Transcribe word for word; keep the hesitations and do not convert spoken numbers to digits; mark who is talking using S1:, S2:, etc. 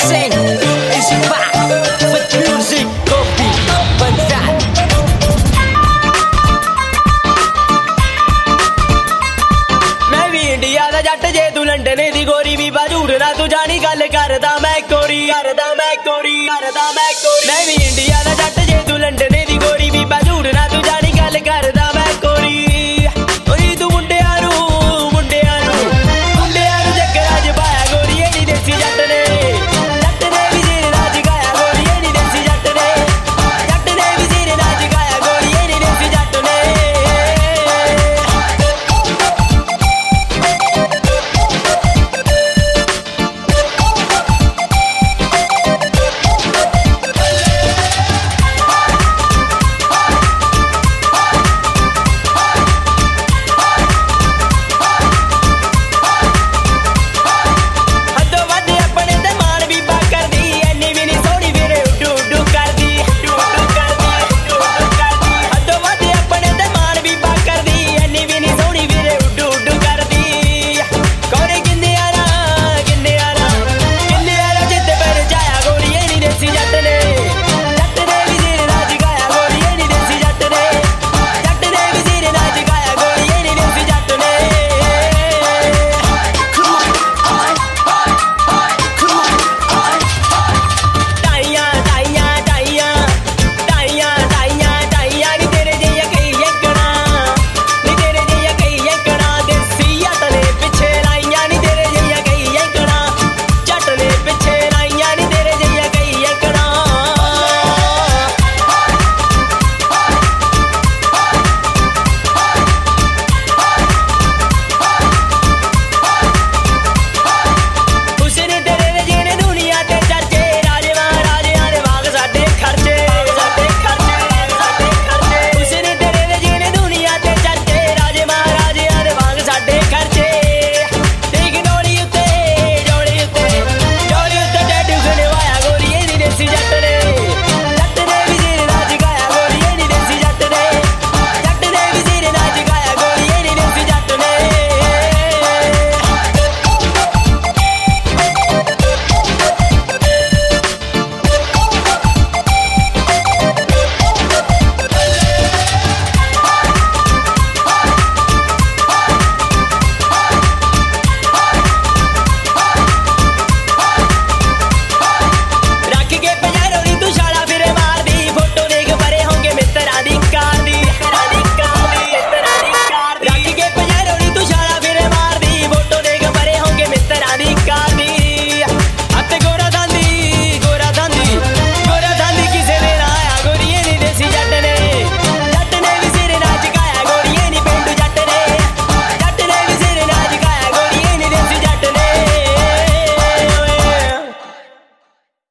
S1: sing is back with music, copy, Punjab. मैं भी India दा जट जे तू लंडन दी गोरी भी बाजूर ना तू जानी गल करदा मैं कोरी करदा मैं कोरी करदा मैं कोरी मैं भी इंडिया दा जट जे तू लंडन